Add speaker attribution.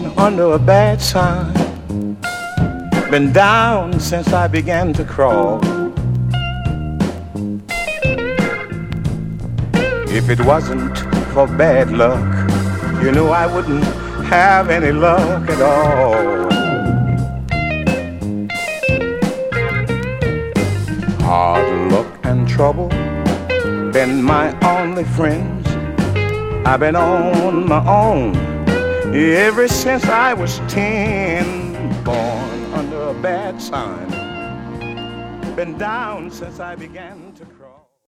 Speaker 1: under a bad sign. Been down since I began to crawl. If it wasn't for bad luck, you know I wouldn't have any luck at all. Hard luck and trouble been my only friends. I've been on my own ever since I was 10. Born under a bad sign. Been down since I began